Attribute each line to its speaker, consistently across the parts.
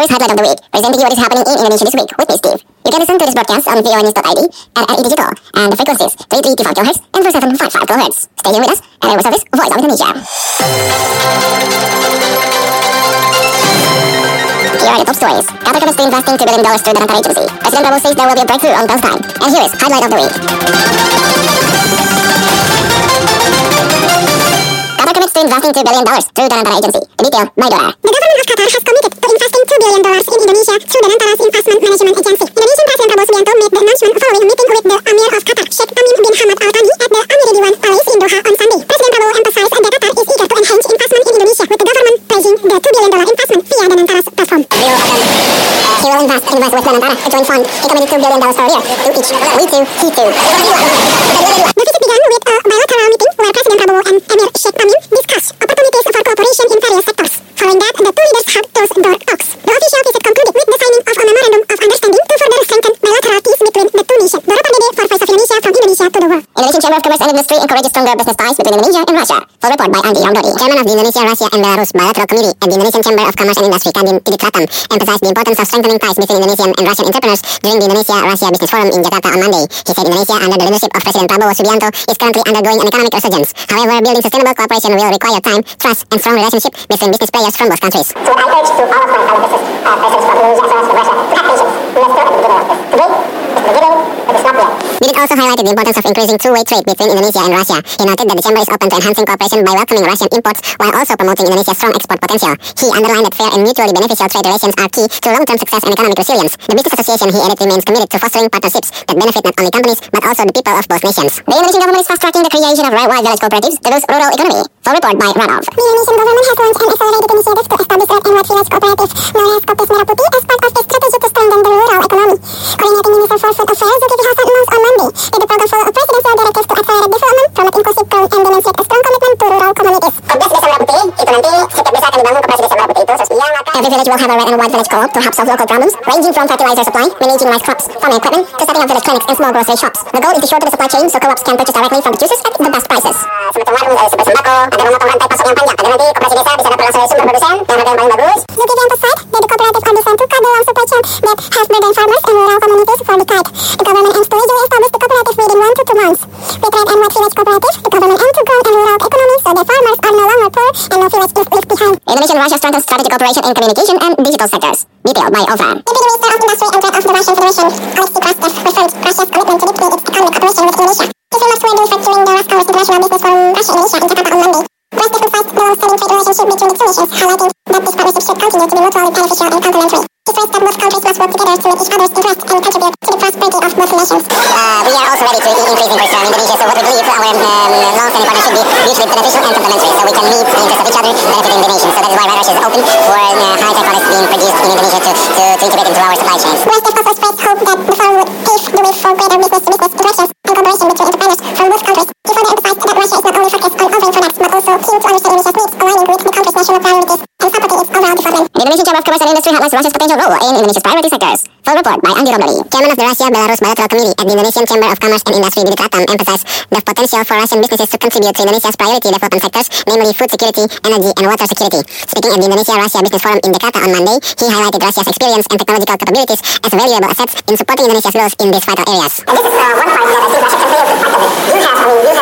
Speaker 1: First highlight of the week, presenting you what is happening in Indonesia this week with me, Steve. You can listen to this broadcast on voanews.id and at Digital, and the frequencies 3325 kHz and 4755 kHz. Stay here with us, and I will service Voice of Indonesia. Here are the top stories. Qatar commits to investing $2 billion through the Antara Agency. President Prabowo says there will be a breakthrough on Palestine. And here is highlight of the week. Qatar commits to investing $2 billion through the Antara Agency. The detail by Dora.
Speaker 2: The government of Qatar has committed to investing $2 billion in Indonesia through the Antara's Investment Management Agency. Indonesian President Prabowo Subianto made the announcement following a meeting with the Emir of Qatar, Sheikh Tamim bin Hamad Al Thani, at the Amiri Diwan Palace in Doha on Sunday. President Prabowo emphasized that Qatar is eager to enhance investment in Indonesia, with the government pledging the $2 billion investment via the Antara's platform.
Speaker 1: He will invest with the Antara, a joint fund. He committed $2 billion per year to each. We too, he too.
Speaker 2: The visit began with a bilateral meeting where President Prabowo and Emir Sheikh Tamim discussed opportunities for cooperation in various sectors. Following that, the two leaders held closed-door talks. The official visit concluded with the signing of a memorandum of understanding to further strengthen bilateral peace between the two nations. Dora Pardede for Voice of Indonesia, from Indonesia to the world.
Speaker 1: Indonesian Chamber of Commerce and Industry encourages stronger business ties between Indonesia and Russia. Full report by Andi Ramdhani. Chairman of the Indonesia, Russia and Belarus Bilateral Committee at the Indonesian Chamber of Commerce and Industry, Kadin Tidikrattam, emphasized the importance of strengthening ties between Indonesian and Russian entrepreneurs during the Indonesia-Russia Business Forum in Jakarta on Monday. He said Indonesia, under the leadership of President Prabowo Subianto, is currently undergoing an economic resurgence. However, building sustainable cooperation will require time, trust and strong relationship between business players from both countries.
Speaker 3: So I urge to all of my fellow presidents from Indonesia as well as from Russia to have patience. We are still at the beginning of this. Today is the beginning, but it's not yet.
Speaker 1: Vidit also highlighted the importance of increasing two-way trade between Indonesia and Russia. He noted that the chamber is open to enhancing cooperation by welcoming Russian imports while also promoting Indonesia's strong export potential. He underlined that fair and mutually beneficial trade relations are key to long-term success and economic resilience. The business association, he added, remains committed to fostering partnerships that benefit not only companies but also the people of both nations. The Indonesian government is fast-tracking the creation of right-wide village cooperatives to boost rural economy. Full report by Ranov.
Speaker 2: The Indonesian government has launched an accelerated initiative to establish red and white village cooperative known as Kopis Merah Putih as part of the strategy to strengthen the rural economy. Coordinating Minister for Food Affairs Zulkifli Hasan announced on Monday that the program follows a presidential directive to accelerate development, promote inclusive growth and demonstrate a strong commitment to rural communities.
Speaker 3: Kopdes Desa Merah Putih itu nanti setiap desa akan dibangun koperasi desa Merah Putih itu sesuai yang akan
Speaker 1: Every village will have a red and white village co-op to help solve local problems, ranging from fertilizer supply, managing rice crops, farming equipment, to setting up village clinics and small grocery shops. The goal is to shorten the supply chain so co-ops can purchase directly from producers at the best prices.
Speaker 3: semacam warung super sembako agar memotong rantai pasok yang panjang agar nanti koperasi desa bisa dapat langsung dari sumber produsen dengan harga yang paling bagus.
Speaker 2: Zulkifli emphasized that the cooperative are designed to cut the long supply chain that has burdened farmers and rural communities for decades. The government aims to legally establish the cooperative within 1 to 2 months. With red and white village cooperative, the government aims to grow the rural economy so that farmers are no longer poor and no village is left behind.
Speaker 1: Indonesia and Russia strengthens strategic cooperation in communication and digital sectors. Detailed by Ovan.
Speaker 2: Deputy Minister of Industry and Trade of the Russian Federation, Alexei Krastev, referred Russia's commitment to deepen its economic cooperation with Indonesia. His remarks were delivered during the Rascow's International Business Forum Russia-Indonesia in Jakarta on Monday. Krastev emphasized the long-standing trade relationship between the two nations, highlighting that this partnership should continue to be mutually beneficial and complementary. He stressed that both countries must work together to meet each other's interests and contribute to the prosperity of both nations.
Speaker 3: We are also ready to increase inquiries from Indonesia, so what we believe our long-standing partnership should be mutually beneficial and complementary, so we can meet the interests of each other, benefiting the nation. So that is why Russia is open for high-tech products being produced in Indonesia to integrate into our supply chains.
Speaker 2: Krastev also expressed hope that the forum would pave the way for greater business-to-business interactions and cooperation between entrepreneurs from both countries. He further emphasized that Russia is not only focused on offering products but also keen to understand Indonesia's needs, aligning with the country's national priorities and supporting its overall development.
Speaker 1: The Indonesian Chamber of Commerce and Industry highlights Russia's potential role in Indonesia's priority sectors. Full report by Andi Ramdhani.
Speaker 3: Chairman of the Russia-Belarus Bilateral Committee at the Indonesian Chamber of Commerce and Industry, Tidikrattam, emphasized the potential for Russian businesses to contribute to Indonesia's priority development sectors, namely food security, energy, and water security. Speaking at the Indonesia-Russia Business Forum in Jakarta on Monday, he highlighted Russia's experience and technological capabilities as valuable assets in supporting Indonesia's growth in these vital areas. And this is one part that I think Russia can play a big part of it. You have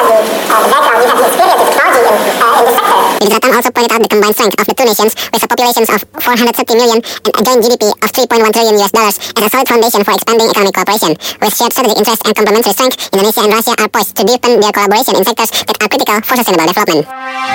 Speaker 3: the background, you have the experience, the technology in this sector.
Speaker 1: Tidikrattam also pointed out the combined strength of the two nations with a populations of 430 million and a joint GDP of $3.1 trillion as a solid foundation for expanding economic cooperation. With shared strategic interests and complementary strength, Indonesia and Russia are poised to deepen their collaboration in sectors that are critical for sustainable development.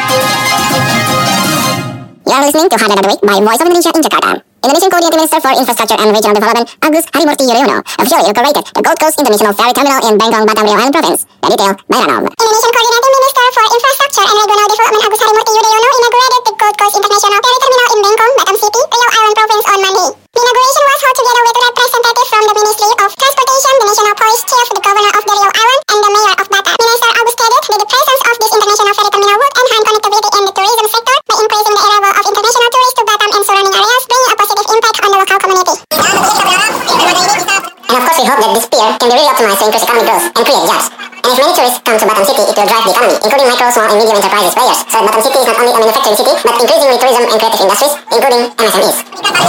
Speaker 1: You are listening to Highlight of the Week by Voice of Indonesia in Jakarta. Indonesian Coordinating Minister for Infrastructure and Regional Development, Agus Harimurti Yudhoyono, officially inaugurated the Gold Coast International Ferry Terminal in Bengkong, Batam, Riau Island Province. The detail by Ranov.
Speaker 2: Indonesian Coordinating Minister for Infrastructure and Regional Development, Agus Harimurti Yudhoyono, inaugurated the Gold Coast International Ferry Terminal in Bengkong, Batam City, Riau Island Province on Monday. The inauguration was held together with representatives from the Ministry of Transportation, the National Police Chief, the Governor of the Riau Island, and the Mayor of Batam. Minister Agus stated that the presence of this international ferry terminal would enhance connectivity in the tourism sector by increasing the arrival of international tourists to Batam and surrounding areas, bringing a positive impact on the local community.
Speaker 3: And of course we hope that this pier can be really optimized to increase economic growth and create jobs. And if many
Speaker 1: tourists come to Batam City, it will drive the economy, including micro, small, and medium enterprises players. So Batam City is not only a manufacturing city, but increasingly tourism and creative industries, including MSMEs.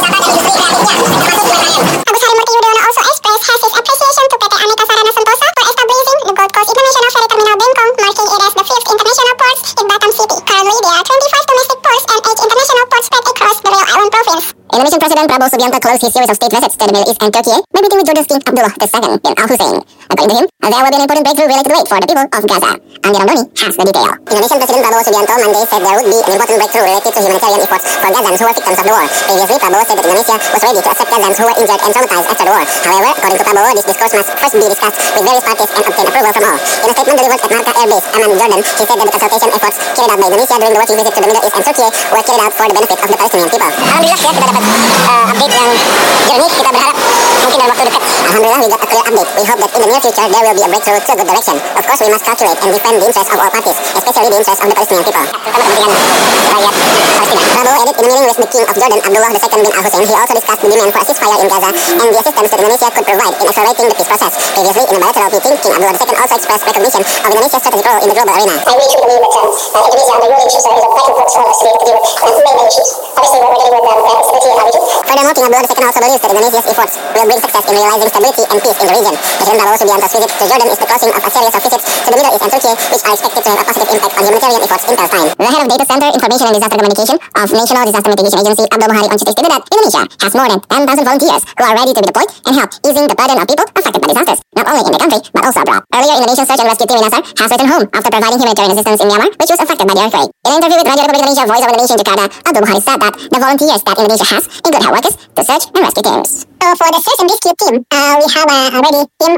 Speaker 2: Agus Harimurti Yudhoyono also expressed has his appreciation to PT Aneka Sarana Sentosa for establishing the Gold Coast International Ferry Terminal Bengkong, marking it as the 5th international port in Batam City. Currently, there are 25 domestic ports and 8 international ports spread across the Riau Island province.
Speaker 1: Indonesian President Prabowo Subianto closed his series of state visits to the Middle East and Turkey by meeting with Jordan's King Abdullah II bin Al-Hussein. According to him, there will be an important breakthrough related to aid for the people of Gaza. Andi Ramdhani has the detail. Indonesian President Prabowo Subianto Monday said there would be an important breakthrough related to humanitarian efforts for Gazans who were victims of the war. Previously, Prabowo said that Indonesia was ready to accept Gazans who were injured and traumatized after the war. However, according to Prabowo, this discourse must first be discussed with various parties and obtain approval from all. In a statement delivered at Marka Air Base, Amman, Jordan, he said that the consultation efforts carried out by Indonesia during the working visit to the Middle East and Turkey were carried out for the benefit of the Palestinian people. Alhamdulillah ya, kita dapat update yang jernih. Kita berharap mungkin dalam waktu dekat. Alhamdulillah, we got a clear update. We hope that in the near future there will be a breakthrough to a good direction. Of course, we must calculate and defend the interests of all parties, especially the interests of the Palestinian people. Terutama kepentingan rakyat Palestina. Prabowo added in a meeting with the King of Jordan, Abdullah II bin Al-Hussein, he also discussed the demand for a ceasefire in Gaza and the assistance that Indonesia could provide in accelerating the peace process. Previously, in a bilateral meeting, King Abdullah II also expressed recognition of Indonesia's strategic role in the global arena.
Speaker 2: I really believe that Indonesia on the ruling issues is a vital force for us to be able to deal with many issues. Obviously, we're dealing with stability in our region.
Speaker 1: Furthermore, King Abdullah II also believes that Indonesia's efforts will bring success in realizing stability and peace in the region. President Prabowo Subianto's visit to Jordan is the closing of a series of visits to the Middle East and Turkey, which are expected to have a positive impact on humanitarian efforts in Palestine. The head of Data Center, Information and Disaster Communication of National Disaster Mitigation Agency, Abdul Muhari, on Tuesday stated that Indonesia has more than 10,000 volunteers who are ready to be deployed and help easing the burden of people affected by disasters, not only in the country, but also abroad. Earlier, Indonesian Search and Rescue Team INASAR has returned home after providing humanitarian assistance in Myanmar, which was affected by the earthquake. In an interview with Radio Republik Indonesia Voice of Indonesia in Jakarta, Abdul Muhari said that the volunteers that Indonesia has include health workers, the search and rescue teams.
Speaker 2: For the search and rescue team, we have already team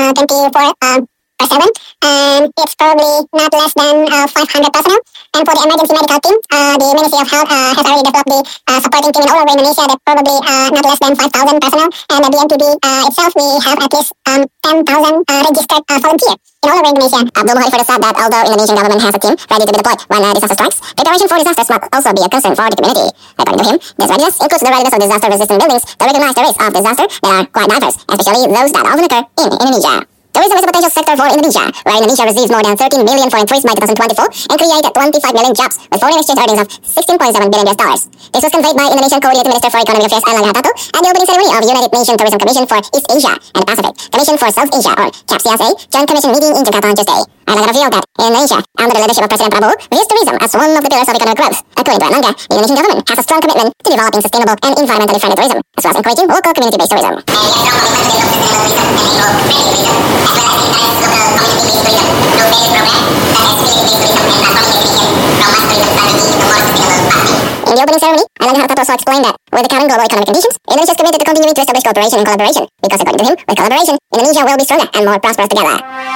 Speaker 2: 24/7, and it's probably not less than 500 personnel. And for the emergency medical team, the Ministry of Health has already developed the supporting team in all over Indonesia that probably not less than 5,000 personnel. And at the BNPB itself, we have at least 10,000 registered volunteers in all over Indonesia.
Speaker 1: Abdul Muhari further said that although Indonesian government has a team ready to be deployed when a disaster strikes, preparation for disasters must also be a concern for the community. According to him, this readiness includes the readiness of disaster-resistant buildings to recognize the risks of disaster that are quite diverse, especially those that often occur in Indonesia. Tourism is a potential sector for Indonesia, where Indonesia receives more than 13 billion foreign tourists by 2024 and created 25 million jobs with foreign exchange earnings of $16.7 billion. This was conveyed by Indonesian Coordinating Minister for Economic Affairs Erlangga Hartarto at the opening ceremony of United Nations Tourism Commission for East Asia and the Pacific, Commission for South Asia, or CAP-CSA, Joint Commission meeting in Jakarta on Tuesday. Erlangga revealed that Indonesia, under the leadership of President Prabowo, views tourism as one of the pillars of economic growth. According to Erlangga, the Indonesian government has a strong commitment to developing sustainable and environmentally friendly tourism, as well as encouraging local community-based tourism. In the opening ceremony, Erlangga Hartarto also explained that with the current global economic conditions, Indonesia is committed to continuing to establish cooperation and collaboration, because according to him, with collaboration, Indonesia will be stronger and more prosperous together.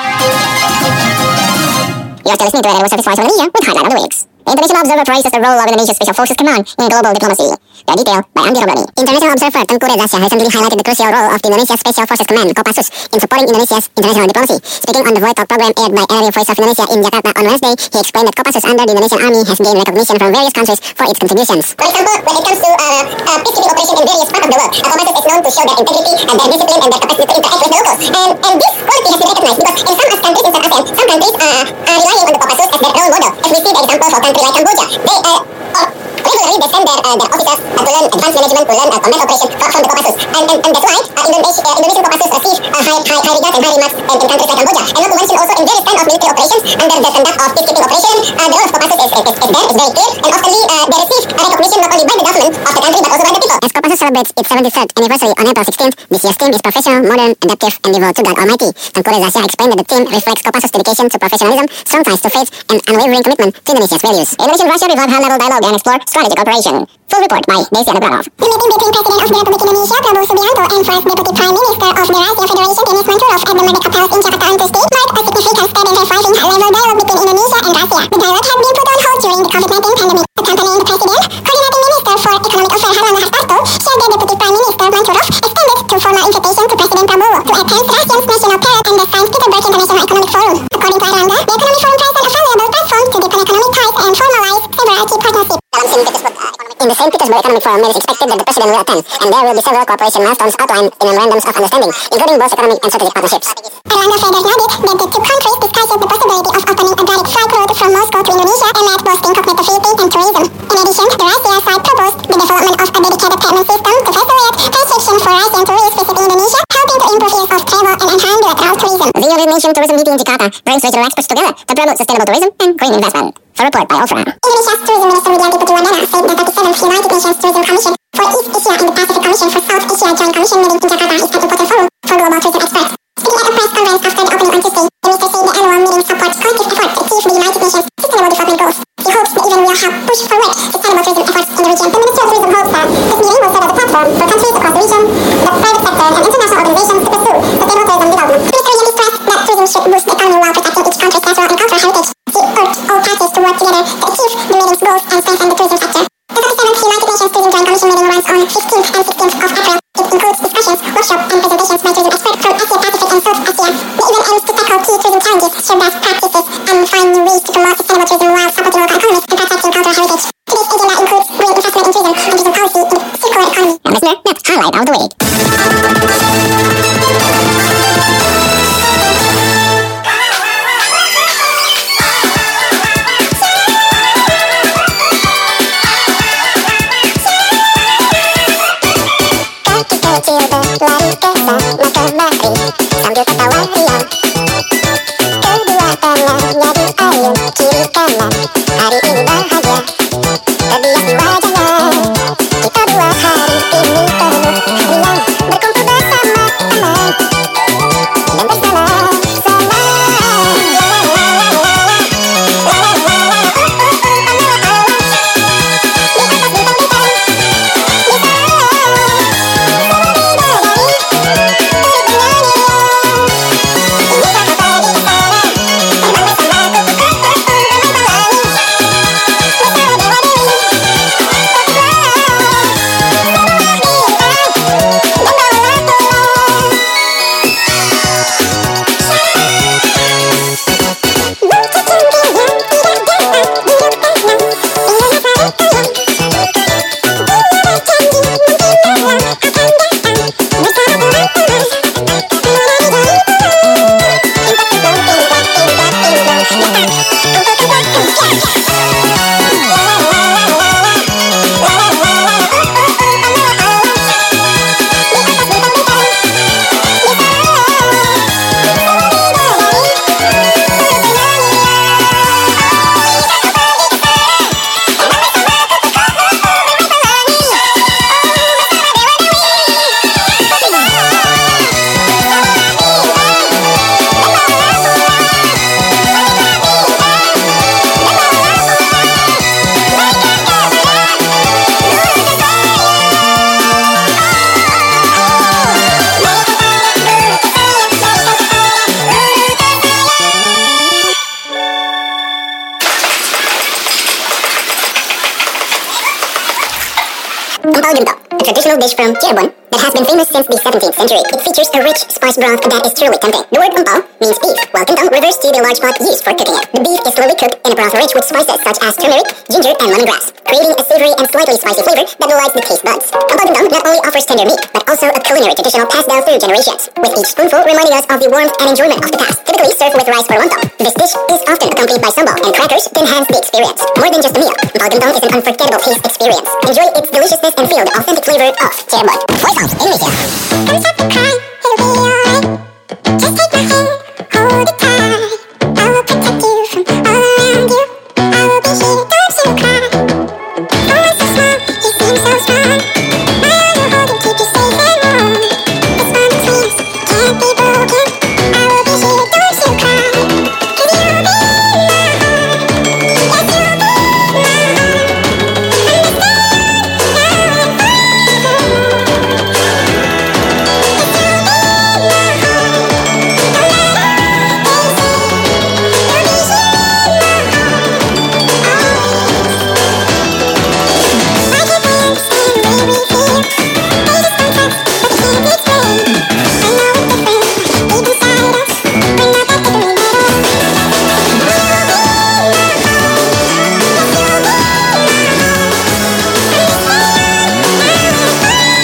Speaker 1: You're still listening to Radio Service Voice of Indonesia with Headline of the Weeks. The International Observer praises the role of Indonesia's Special Forces Command in global diplomacy. The detail by Andi Ramdhani. International observer Tengku Reza recently highlighted the crucial role of the Indonesia Special Forces Command (Kopassus) in supporting Indonesia's international diplomacy. Speaking on the Voice Talk program aired by Radio Voice of Indonesia in Jakarta on Wednesday, he explained that Kopassus under the Indonesian Army has gained recognition from various countries for its contributions.
Speaker 2: For example, when it comes to peacekeeping operation in various parts of the world, Kopassus is known to show their integrity and their discipline and their capacity to interact with the locals. And this quality has been recognized because in some countries inside ASEAN, some countries are relying on the Kopassus as their role model. As we see the example for country like Cambodia, regularly they send their officers to learn advanced management, to learn combat operation from the Kopassus. And that's why Indonesian Kopassus receive high regard and high remarks in countries like Cambodia. And not to mention also in various kind of military operations under the conduct of peacekeeping operation, the role of Kopassus is there, is very clear, and oftenly they receive recognition not only by the government of the country but also by the people.
Speaker 1: As Kopassus celebrates its 73rd anniversary on April 16th, this year's theme is professional, modern, adaptive, and devoted to God Almighty. Tengku Reza explained that the theme reflects Kopassus' dedication to professionalism, strong ties to faith, and unwavering commitment to Indonesia's values. Indonesia and Russia revive high-level dialogue and explore strategic cooperation. Full report by Desi Anugranov.
Speaker 2: The meeting between President of the Republic Indonesia, Prabowo Subianto, and First Deputy Prime Minister of the Russia Federation, Denis Manturov, at the Merdeka Palace in Jakarta on Tuesday, marked a significant step in reviving high-level dialogue between Indonesia and Russia. The dialogue had been put on hold during the COVID-19 pandemic. Accompanying the President, Coordinating Minister for Economic Affairs Erlangga Hartarto shared that Deputy Prime Minister Manturov extended two formal invitation to President Prabowo to attend Russia's national parade and the St. Petersburg International Economic Forum. According to Erlangga, the Economic Forum presents a valuable platform to deepen economic ties and formalize several key partnerships.
Speaker 1: In the St. Petersburg Economic Forum, it is expected that the President will attend, and there will be several cooperation milestones outlined in memorandums of understanding, including both economic and strategic partnerships.
Speaker 2: Erlangga further noted that the two countries discussed the Indonesia amid boosting connectivity and tourism. In addition, the Russia side proposed the development of a dedicated payment system to facilitate transaction for Russian tourists visiting Indonesia, helping to improve ease of travel and enhance bilateral tourism.
Speaker 1: The United Nations Tourism Meeting in Jakarta brings regional experts together to promote sustainable tourism and green investment. For a report by Ofra.
Speaker 2: Indonesia's Tourism Minister Widianti Putjiwardana said the 37th United Nations Tourism Commission for East Asia and the Pacific Commission for South Asia Joint Commission meeting in Jakarta is an important forum for global tourism experts. Speaking at a press conference after the opening on Tuesday, the minister said the annual meeting supports collective efforts to achieve the United Nations Sustainable Development Goals. He hopes the event will help push forward sustainable tourism efforts in the region. The Ministry of Tourism hopes that this meeting will serve as a platform for countries across the region, the private sector, and international organizations to pursue sustainable tourism development. Minister Widianti stressed that tourism should boost the economy while protecting each country's natural and cultural heritage. He urged all parties to work together to achieve the meeting's goals and strengthen the tourism sector. The 37th United Nations Tourism Joint Commission meeting runs on 15th and 16th of April. It includes discussions, workshops, and presentations by tourism experts from Asia Pacific and South Asia. The event aims to tackle key tourism challenges, share best practices, and find new ways to promote sustainable tourism while supporting local economies and protecting cultural heritage. Today's agenda includes green investment in tourism and tourism policy in the circular economy.
Speaker 1: And listener, next highlight of the week.
Speaker 2: Kecil berlari ke sana kemari sambil tertawa riang. Kedua tangannya diayun kiri kanan. Hari ini bahagia terbias di wajahnya. Kita dua hari ini penuh riang, berkumpul bersama teman dan bersama-sama.
Speaker 1: Empal Gento, a traditional dish from Cirebon that has been famous since the 17th century. It features a rich spice broth that is truly tempting. The word empal means beef, while gentong refers to the large pot used for cooking it. The beef is slowly cooked in a broth rich with spices such as turmeric, ginger, and lemongrass, creating a savory and slightly spicy flavor that delights the taste buds. Empal Gentong not only offers tender meat, but also a culinary traditional passed down through generations, with each spoonful reminding us of the warmth and enjoyment of the past. Typically served with rice for lontong, this dish is often accompanied by sambal and crackers to enhance the experience. More than just a meal, Empal Gentong is an unforgettable taste experience. Enjoy its deliciousness and feel the authentic flavor of Cirebon. Voice of Indonesia.
Speaker 2: Don't stop to cry, it'll be alright. Just take my hand, hold it tight. I will protect you from all around you. I will be here, don't you cry. Oh, so small, you seem so strong. My arms will hold and keep you safe and warm. This bond between us can't be broken. I will be here, don't you cry. 'Cause you'll be in my heart. Yes, you'll be in my heart. Understand now and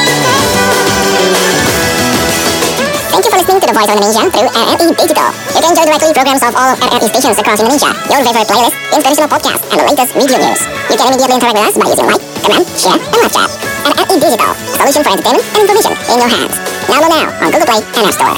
Speaker 1: Thank you for listening to the Voice of Indonesia through RRI Digital. You can enjoy directly programs of all RRI stations across Indonesia, your favorite playlist, inspirational podcasts, and the latest video news. You can immediately interact with us by using like, comment, share, and live chat. RRI Digital, a solution for entertainment and information in your hands. Download now on Google Play and App Store.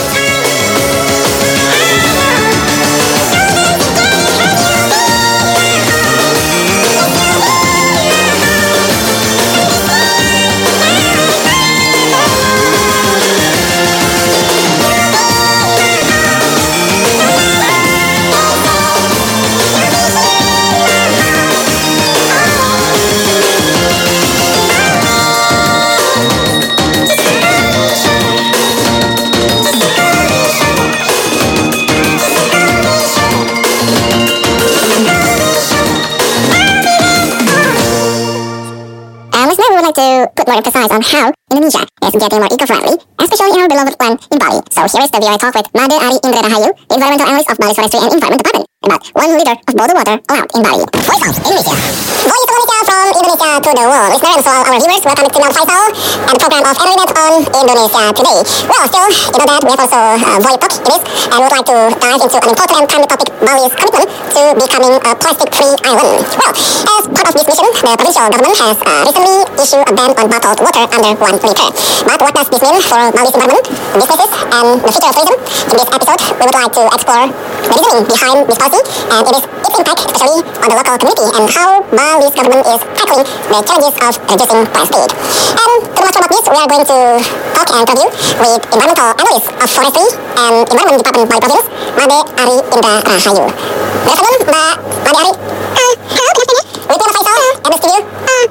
Speaker 1: To put more emphasis on how Indonesia is getting more eco-friendly, especially in our beloved land in Bali. So here is the VOA talk with Made Ari Indra Rahayu, the environmental analyst of Bali Forestry and Environment Department, about 1 liter of bottled water allowed in Bali. Voice of Indonesia. Voice of Indonesia from Indonesia to the world. Listeners and to all our viewers, welcome to Nal Faisal and the program of Environment on Indonesia Today. Well, still, you know that we have also Voice Talk in this, and we would like to dive into an important and timely topic, Bali's commitment to becoming a plastic-free island. Well, as part of this mission, the provincial government has recently issued a ban on bottled water under 1 liter. But what does this mean for Bali's environment, businesses, and the future of tourism? In this episode, we would like to explore the reasoning behind this policy and its impact, especially on the local community, and how Bali's government is tackling the challenges of reducing plastic. And to know much about this, we are going to talk and interview with environmental analyst of Forestry and Environment Department Bali Province, Made Ari Indra Rahayu. Good afternoon, Made Ari.
Speaker 2: Hello, good afternoon.
Speaker 1: With me, Faisal, at the studio.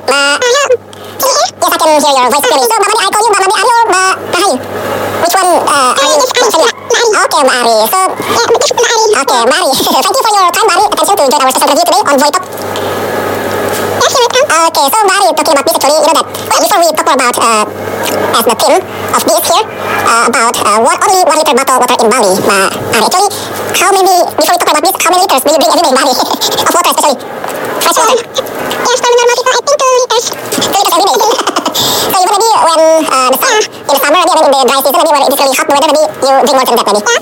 Speaker 1: Yes, I can hear your voice clearly. So, Made, I call you Made Ari or Rahayu? Which one are you familiar? Okay, Ari. So, okay, Ari. Thank you for your time, Ari. Attention to join our special review today on Voice Talk.
Speaker 2: Yes, you're welcome.
Speaker 1: Okay, so Ari, talking about this actually, you know that before we talk about as the theme of this here, about only 1 liter bottle water in Bali, Ari, actually, how many, before we talk about this, how many liters do you drink every day in Bali of water especially? Fresh water?
Speaker 2: Yes, for normal people, I think 2 liters.
Speaker 1: 2 liters every day. So even maybe when in the summer, maybe in the dry season, maybe when it is really hot weather, maybe you drink more than that, maybe.
Speaker 2: Yeah.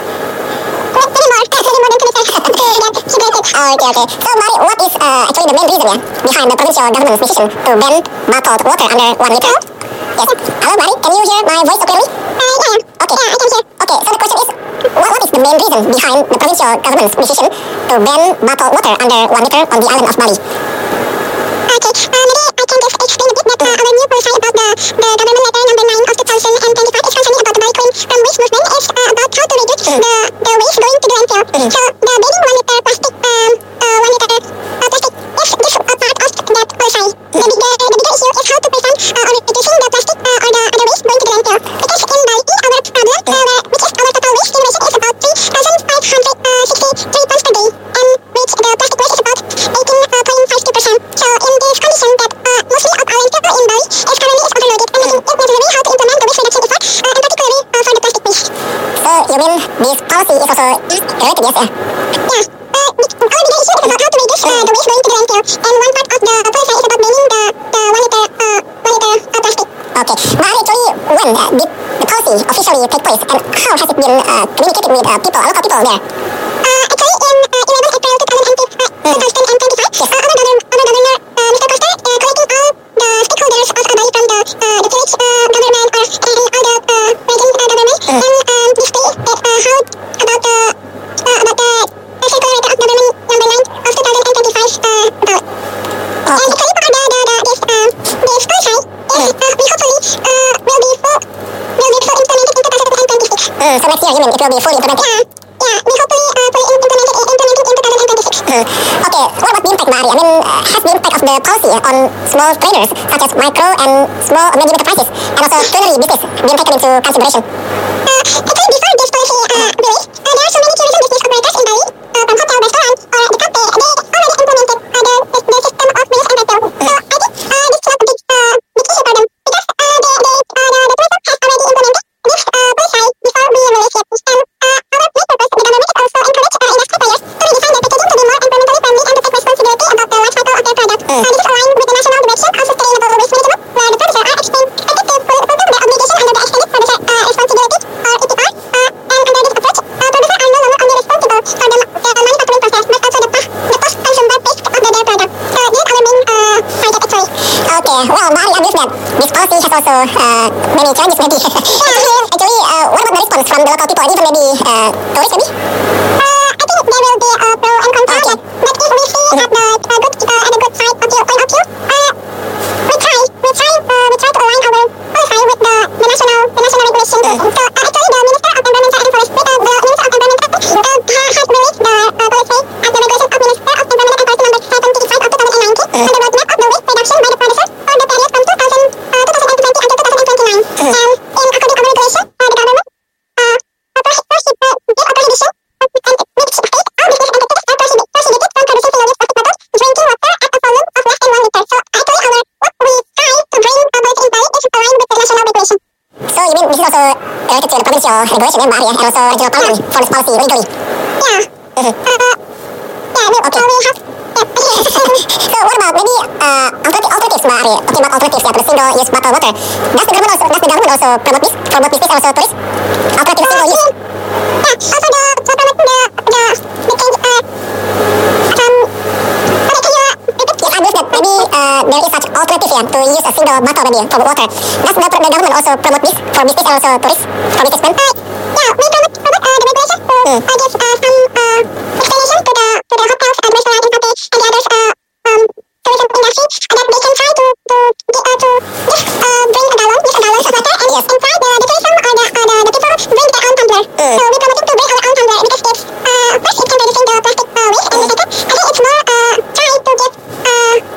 Speaker 2: Maybe more than 2 liters to get hydrated.
Speaker 1: Okay. So Mari, what is actually the main reason behind the provincial government's decision to ban bottled water under 1 liter? Yes. Hello Mari, can you hear my voice clearly?
Speaker 2: Yeah.
Speaker 1: Okay.
Speaker 2: Yeah, I can hear.
Speaker 1: Okay, so the question is, what is the main reason behind the provincial government's decision to ban bottled water under 1 liter on the island of Bali?
Speaker 2: Okay, maybe I can just explain a bit that our new policy about the government letter number 9 of 2025 is concerning about the Bali Clean from Waste movement is about how to reduce the waste going to the landfill. So the banning 1 liter plastic, 1 liter plastic is just a part of that policy. The bigger issue is how to prevent or reducing the plastic or the other waste going to the landfill. Because in Bali, our problem, which is our total waste generation, is about 3,563 tons per day, and which the plastic waste is about 18.52%. So in this condition that mostly of our landfill in Bali is currently overloaded and making it necessary how to implement the waste reduction effort, and particularly for the plastic waste.
Speaker 1: So you mean this policy is also related, yes?
Speaker 2: Yeah. Our bigger issue is about how to reduce the waste going to the landfill, and one part of the policy is about banning the 1 liter plastic.
Speaker 1: Okay, but actually, when did the policy officially take place, and how has it been communicated with people, local people there?
Speaker 2: Actually, in 11 April 2025, yes. Our governor, Mr. Costa, collecting all the stakeholders of Bali from the village government and all the region government, and display that how about the circular letter of government number 9 of 2025 about. And actually, for this policy is we hopefully will be full implemented in 2026.
Speaker 1: So next year, you mean it will be fully implemented?
Speaker 2: Yeah, we hopefully fully implemented in 2026.
Speaker 1: Okay, what about the impact, Mari? I mean, has the impact of the policy on small traders, such as micro and small and medium enterprises, and also culinary business, been taken into consideration?
Speaker 2: Actually, before this policy release, there are so many tourism business operators in Bali, from hotel, restaurant, or the cafe, they already implemented the system of waste and rental. So I think this is not a big issue for them, because the tourism has already implemented this policy before we release it. And our main purpose, the government is also encourage industry players to redesign their packaging to be more environmentally friendly and to take responsibility about the life cycle of their product. This is aligned with the national direction of sustainable waste management, where the producers are expected to fulfill their obligation under the extended producer responsibility, or EPR, and under this approach, producers are no longer
Speaker 3: also many challenges maybe. Actually, what about the response from the local people and even maybe tourists maybe?
Speaker 2: I think there will be a pro and contra.
Speaker 3: Okay.
Speaker 2: But if we see at the good side of you, we try to align our policy with the national regulation. So actually, the Minister of Environment and Forestry, the Minister of Environment has released the policy as the regulation of Minister of Environment and Forestry number 75 of 2019 on the roadmap of the waste reduction by the producers for the period from 2020 until 2029. And in according to our regulation, the government prohibits prohibition and which state or business entities are prohibited from producing single-use plastic bottles, drinking water at a volume of less than 1 liter. So actually, what we try to bring policy in Bali is aligned with the national regulation.
Speaker 3: So you mean this is also related to the provincial regulation in Bali and also regional parliament for this policy legally?
Speaker 2: Yeah.
Speaker 3: Okay. So what about maybe alternatives, Mbak Ari? Talking about alternatives to the single-use bottle water. Does the government also promote this for both business and also tourists? Alternative single-use.
Speaker 2: Also the change
Speaker 3: Yes, I believe that maybe there is such alternative here to use a single bottle maybe for water. Does the government also promote this for business and also tourists for business plan?
Speaker 2: yeah, we promote the regulation to give some explanation to the hotels and restaurants in Pate and the others tourism industry that they can try to bring a gallon of water and
Speaker 3: Yes.
Speaker 2: inside the tourism or the people bring their own tumbler. So we promote to bring our own tumbler because it's first it can reduce the plastic waste and second I think it's more try to give the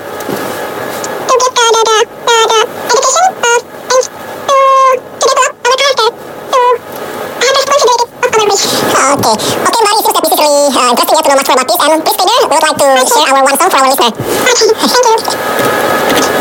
Speaker 2: education of and to develop our character to have responsibility of our waste.
Speaker 3: Okay, Mbak Ari, seems that this is really interesting to know much more about this. And please, Peter, we would like to share our one song for our listener.
Speaker 2: Okay, thank you.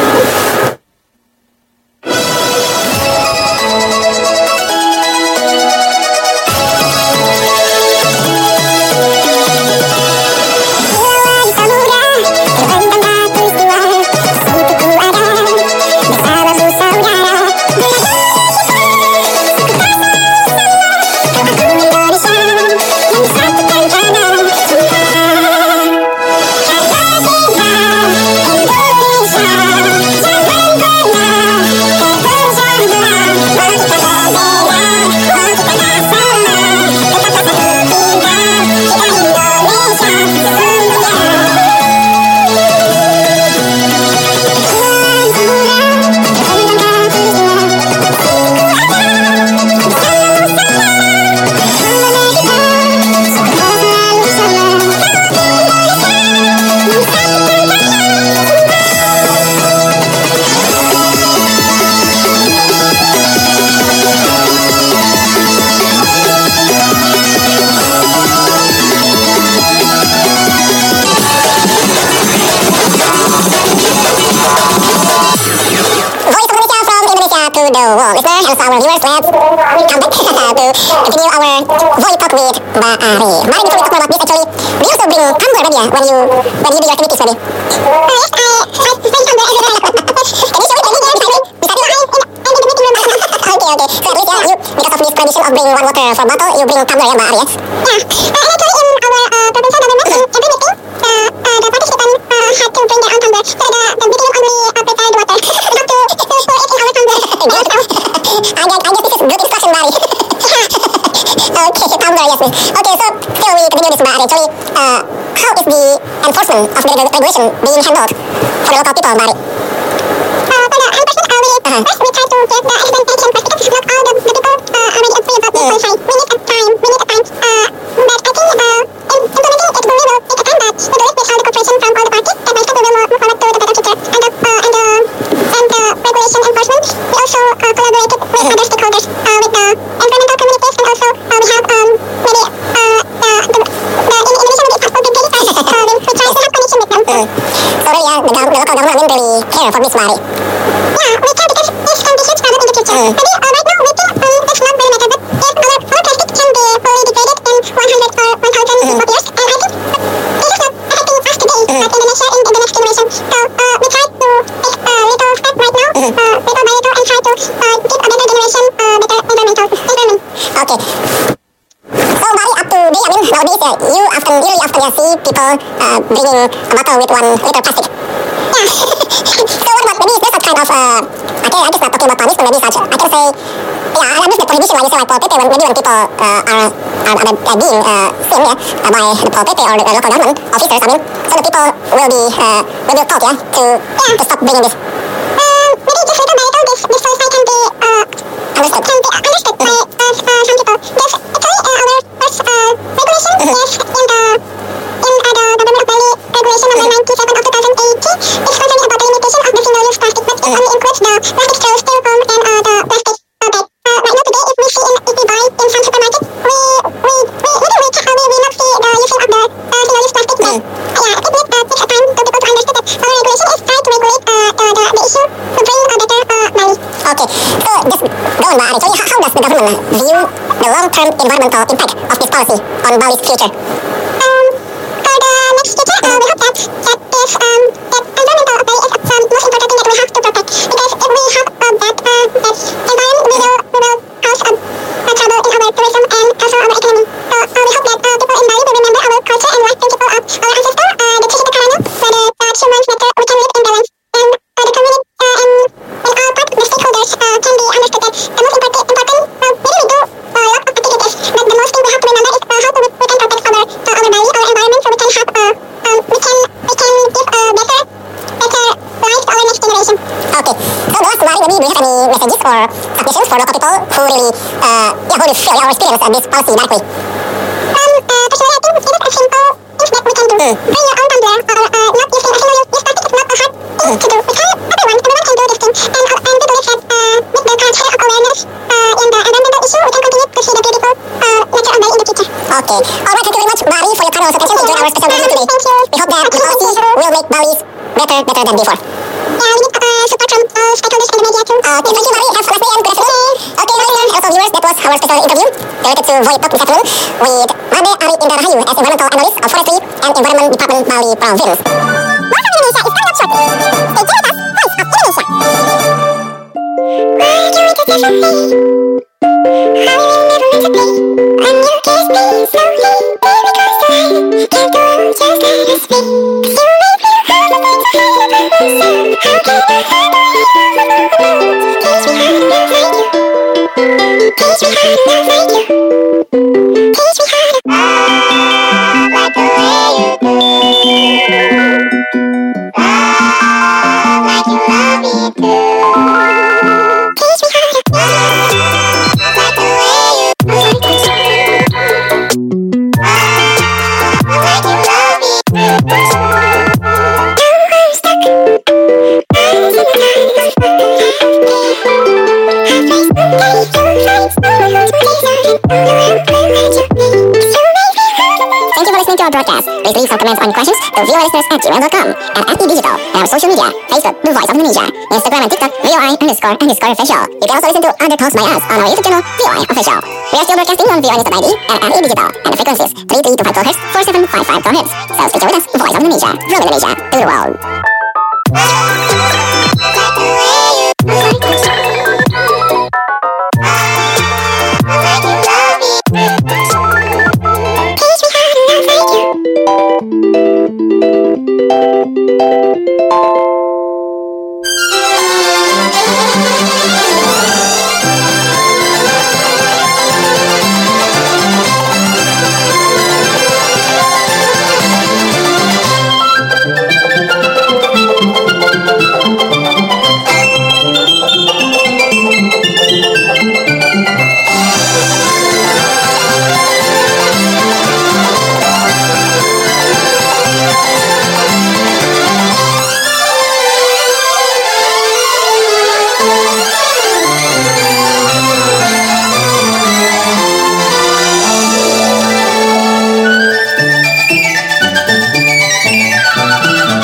Speaker 3: our viewers, let's come back to continue our Volley Talk with Mbak Ari. Mbak Ari, before we talk more about this, actually, do you also bring tumbler maybe when you do your activities maybe?
Speaker 2: Yes, I bring tumbler every day.
Speaker 3: Can you show it maybe beside you? Okay. So at least, yeah, you, because of this tradition of bringing one water for bottle, you bring tumbler, yeah, Mbak Ari, yes?
Speaker 2: Yeah. And actually in our provincial government, in every meeting, the participants had to bring their own tumbler. So the meeting only prepared water, not to pour it in our tumbler.
Speaker 3: I guess this is good instruction, Mbak Ari. Okay, tumbler, yes, miss. Okay, so still we continue this, Mbak Ari. Actually, how is the enforcement of the regulation being handled for the local people, Mbak Ari?
Speaker 2: For the enforcement, first we try to get the explantation perspective. Not all the people already agree about this policy. We need a time. But I think implementing it will take a time, but we do it with all the cooperation from all the parties. Step by step we will move forward to the better future. And the regulation enforcement, we also collaborated with other stakeholders, with the environmental communities, and also we have maybe in Indonesia maybe it's public data. We try to have connection with them.
Speaker 3: So really, yeah, the local government will really care for this, Mbak Ari.
Speaker 2: Yeah, we can because this can be huge problem in the future. Maybe right now we think that's not very matter, but if our plastic can be fully degraded in 100 or 1000 of years, and I think this is not affecting us today, but Indonesia in the next generation. So we try to take a little step right now, little by little, and try to give a better generation, better environment.
Speaker 3: Okay. So, Mbak Ari, up to date, I mean, nowadays, you really often see people bringing a bottle with 1 liter plastic.
Speaker 2: Yeah.
Speaker 3: So what about maybe is there such
Speaker 1: kind of, I'm just not talking about punishment, maybe such, I can say, yeah, I'm just the prohibition, like you say, like Pol Pp, maybe when people are being seen, by the Pol Pp or the local government officers, I mean, so the people will be taught, to stop bringing this.
Speaker 2: Maybe just little by little, this suicide can be understood by some people. There's actually our first regulation, yes, in the Government of Bali Regulation number 97 of 2018. It's concerning about the limitation of the single-use plastic, but it only includes the plastic straws, styrofoam, and the plastic bag. Right now today, if we buy in some supermarket, we not see the using of the single-use plastic bag. Yeah, it takes a time to people to understand that our regulation is trying to regulate the issue to bring a better Bali.
Speaker 1: Okay, so just going by, actually, how does the government view the long-term environmental impact of this policy on Bali's future?
Speaker 2: For the next future, we hope that environmental Bali is the most important thing that we have to protect. Because if we have that environment, we will cause trouble in our tourism and also our economy. So we hope that people in Bali will remember our culture and life principle of our ancestors, the Trichita Karana, where the humans matter, we can live in balance. And the community and all part the stakeholders can be understood that the most important, maybe we do a lot of activities, but the most thing we have to remember is how we can protect our Bali, our environment, so we can have we can give a better life to our next generation.
Speaker 1: Okay, so the last Bali, maybe do you have any messages or suggestions for local people who really feel or experience this policy directly?
Speaker 2: Personally, I think it is a simple things that we can do. Bring your own tumbler or not using a single-use plastic is not a hard thing to do. Everyone can do this thing. And to believe that with the current state of awareness in the environmental issue, we can continue to see the beautiful nature of Bali in the future.
Speaker 1: Okay, alright, thank you very much, Bali, for your time and also attention to join our special program today.
Speaker 2: Thank you.
Speaker 1: We hope that the policy will make Bali's better than before.
Speaker 2: Yeah, we need support from stakeholders and the media too.
Speaker 1: Okay, thank you, Bali. Have a nice day and good afternoon. Okay, listeners, also viewers, that was our special interview related to Void Talk this afternoon with Made Ari Indra Rahayu as Environmental Analyst of Forestry and Environment Department Bali Province.
Speaker 2: More from Indonesia is coming up shortly. Stay tuned with us, Voice of Indonesia. Why do we get so free? How we will never learn to play. When you kiss me slowly, baby, close the light. Can't go on, just let us be. 'Cause you make me hard to think so hard about myself. How can I handle you? Teach me how to love like you. Teach me how to love like you. Teach me how to love like the way you do. Love like you love me too. Teach me how to love like the way you do. Love like you love me too. Now I'm stuck. I'm in the time of
Speaker 1: Thank you for listening to our broadcast. Please leave some comments on questions to voilisteners@gmail.com and at eDigital and our social media, Facebook, The Voice of Indonesia, Instagram and TikTok, VOI_official. You can also listen to other talks by us on our YouTube channel, VOI Official. We are still broadcasting on voinews.id and at eDigital, and the frequencies 3325 kHz, 4755 kHz. So stay tuned with us, Voice of Indonesia, from Indonesia to the world.